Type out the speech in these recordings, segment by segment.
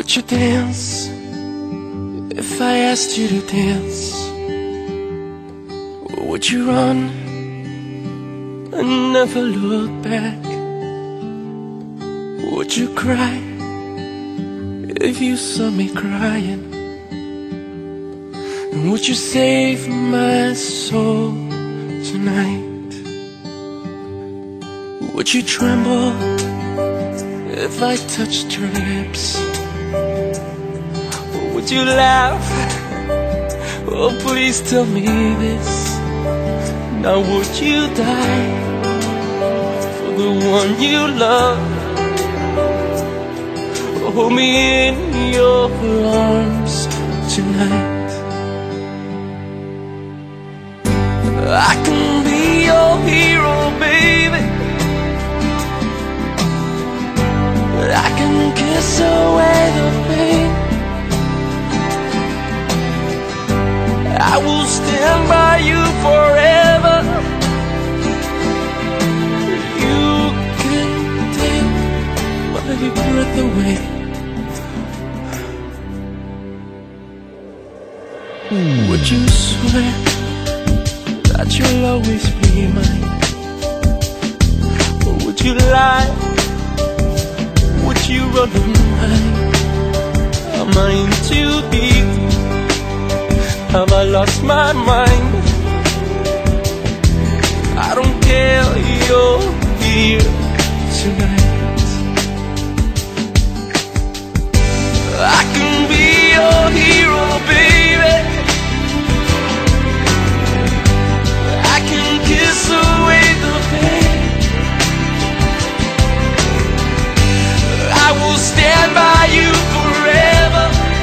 Would you dance if I asked you to dance? Would you run and never look back? Would you cry if you saw me crying? And would you save my soul tonight? Would you tremble if I touched your lips? Or would you laugh? Oh, please tell me this. Now would you die for the one you love? Hold me in your arms tonight. I can be your hero, baby. I can kiss away the pain. I will stand by you forever. You can take my breath away. Would you swear that you'll always be mine? Or would you lie? Would you run and hide? Am I in too deep? Have I lost my mind? I don't care, you're here tonight. I can be your hero, baby. I can kiss away the pain. I will stand by you forever.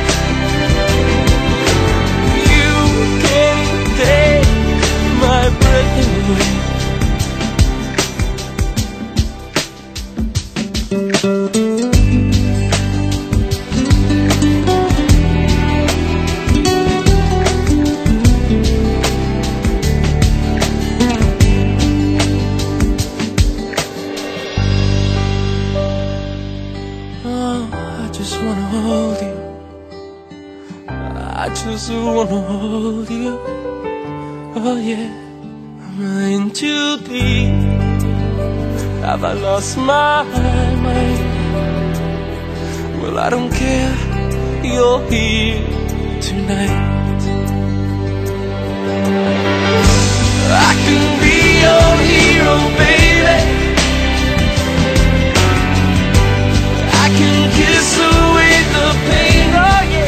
You can't take my breath away. I just wanna hold you. I just wanna hold you. Oh yeah. Am I in too deep? Have I lost my mind? Well, I don't care. You're here tonight. I can be your hero, baby. I can kiss away the pain, oh yeah.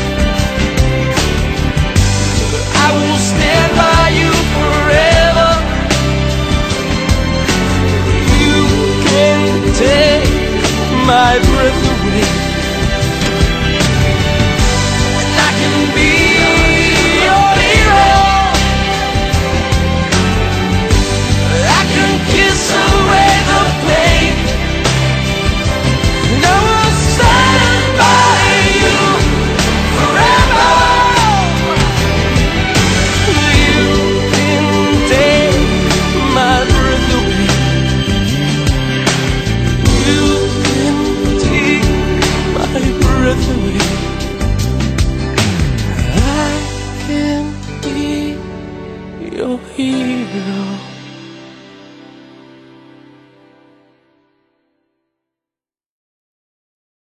I will stand by you forever. You can take my breath away. And I can be your hero. I can kiss away the pain. And I will stand by you forever. You can take my breath away. You can take my breath away. I can be your hero.